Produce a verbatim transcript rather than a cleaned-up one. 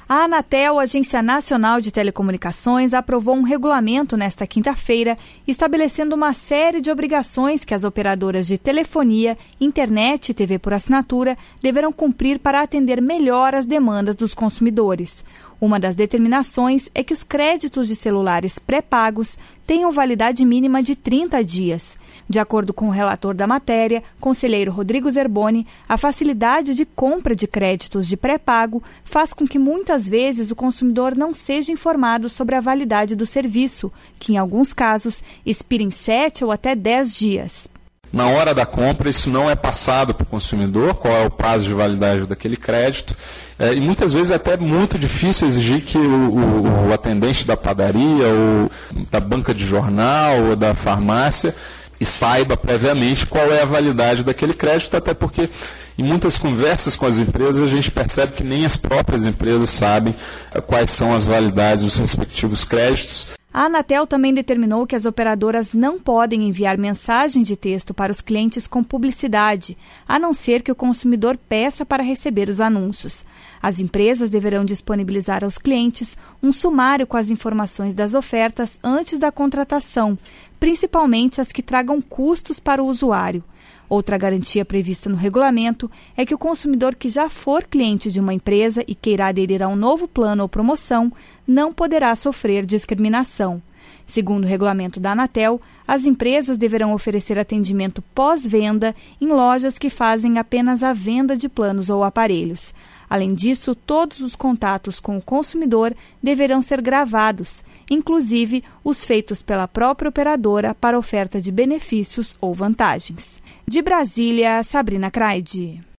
A Anatel, Agência Nacional de Telecomunicações, aprovou um regulamento nesta quinta-feira, estabelecendo uma série de obrigações que as operadoras de telefonia, internet e T V por assinatura deverão cumprir para atender melhor as demandas dos consumidores. Uma das determinações é que os créditos de celulares pré-pagos tenham validade mínima de trinta dias. De acordo com o relator da matéria, conselheiro Rodrigo Zerboni, a facilidade de compra de créditos de pré-pago faz com que muitas vezes o consumidor não seja informado sobre a validade do serviço, que em alguns casos expira em sete ou até dez dias. Na hora da compra, isso não é passado para o consumidor, qual é o prazo de validade daquele crédito, é, e muitas vezes é até muito difícil exigir que o, o, o atendente da padaria, ou da banca de jornal, ou da farmácia, e saiba previamente qual é a validade daquele crédito, até porque em muitas conversas com as empresas a gente percebe que nem as próprias empresas sabem quais são as validades dos respectivos créditos. A Anatel também determinou que as operadoras não podem enviar mensagem de texto para os clientes com publicidade, a não ser que o consumidor peça para receber os anúncios. As empresas deverão disponibilizar aos clientes um sumário com as informações das ofertas antes da contratação, principalmente as que tragam custos para o usuário. Outra garantia prevista no regulamento é que o consumidor que já for cliente de uma empresa e queira aderir a um novo plano ou promoção não poderá sofrer discriminação. Segundo o regulamento da Anatel, as empresas deverão oferecer atendimento pós-venda em lojas que fazem apenas a venda de planos ou aparelhos. Além disso, todos os contatos com o consumidor deverão ser gravados, inclusive os feitos pela própria operadora para oferta de benefícios ou vantagens. De Brasília, Sabrina Craide.